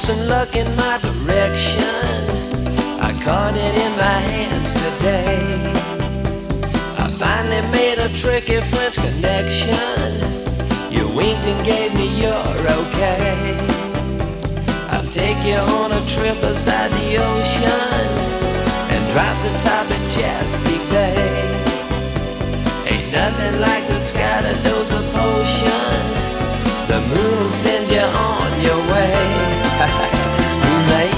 some luck in my direction. I caught it in my hands today. I finally made a tricky French connection. You winked and gave me your okay. I'll take you on a trip beside the ocean and drop the top at Chesapeake Bay. Ain't nothing like the sky to dose a potion. The moon will send you on your way. Moonlight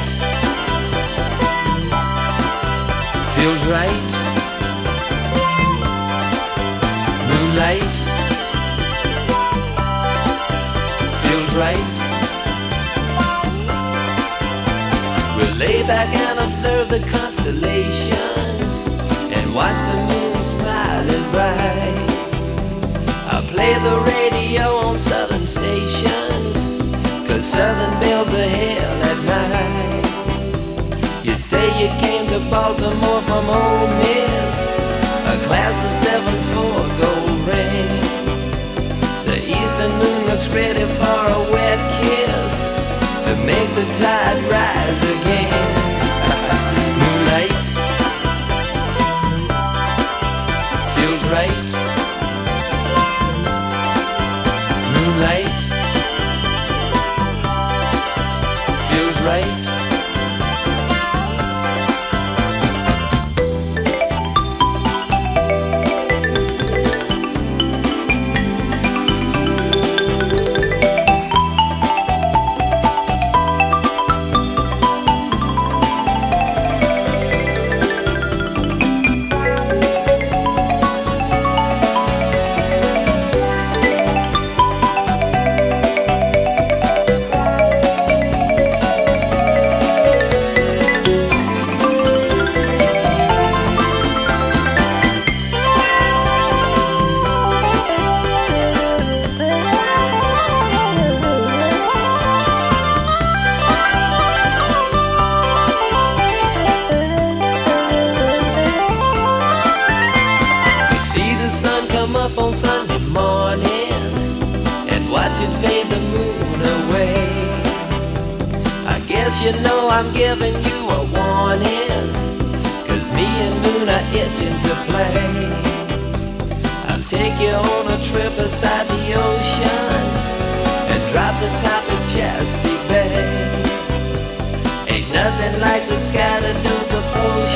feels right. Moonlight feels right. We'll lay back and observe the constellations and watch the moon smiling bright. I'll play the radio on southern stations, 'cause southern bells are hell at night. You say you came to Baltimore from Ole Miss, a class of 7-4 gold ring. The eastern moon looks ready for a wet kiss to make the tide rise again. Moonlight feels right. Moonlight feels right. Up on Sunday morning and watch it fade the moon away. I guess you know I'm giving you a warning, 'cause me and moon are itching to play. I'll take you on a trip beside the ocean and drop the top of Chesapeake Bay. Ain't nothing like the sky to do suppose